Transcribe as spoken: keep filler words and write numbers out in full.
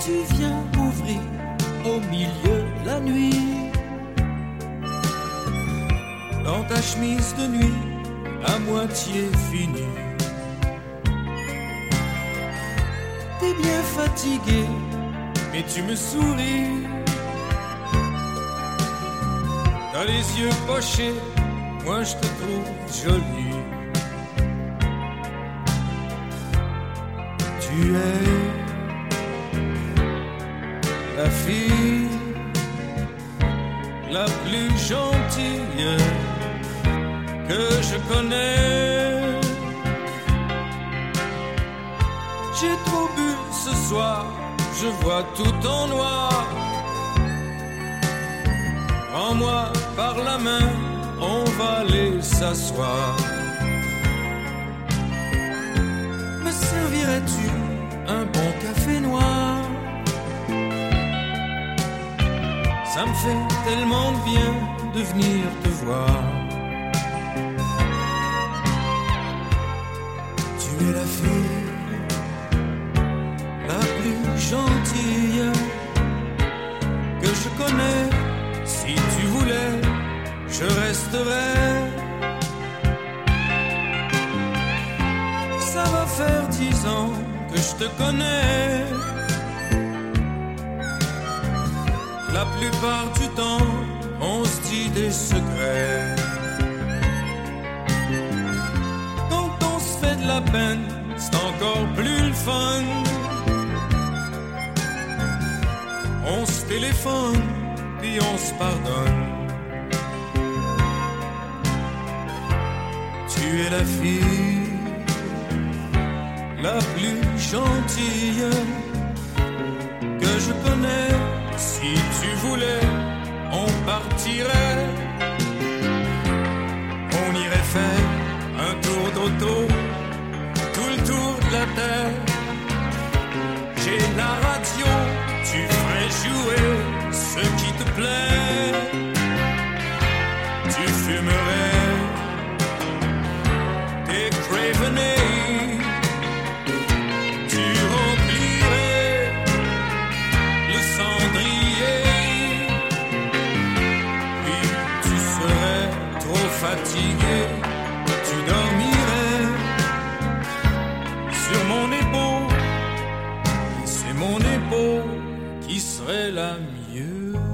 tu viens m'ouvrir au milieu de la nuit. Dans ta chemise de nuit à moitié finie. T'es bien fatigué, mais tu me souris. T'as les yeux pochés, moi je te trouve jolie. Tu es la fille la plus gentille que je connais. J'ai trop bu ce soir, je vois tout en noir. Prends-moi par la main, on va aller s'asseoir. Me servirais-tu un bon café noir? Ça me fait tellement de bien de venir te voir. Tu es la fille la plus gentille que je connais. Si tu voulais, je resterais. Ça va faire dix ans que je te connais. La plupart du temps, on se dit des secrets. Quand on se fait de la peine, c'est encore plus le fun. On se téléphone, puis on se pardonne. Tu es la fille la plus gentille que je connais. Si tu voulais, on partirait. On irait faire un tour d'auto, tout le tour de la terre. J'ai la radio, tu ferais jouer ce qui te plaît. Tu fumerais des Cravenay. Tu remplirais le cendrier. Puis tu serais trop fatigué. Tu dormirais sur mon épaule. C'est mon épaule qui serait la mieux.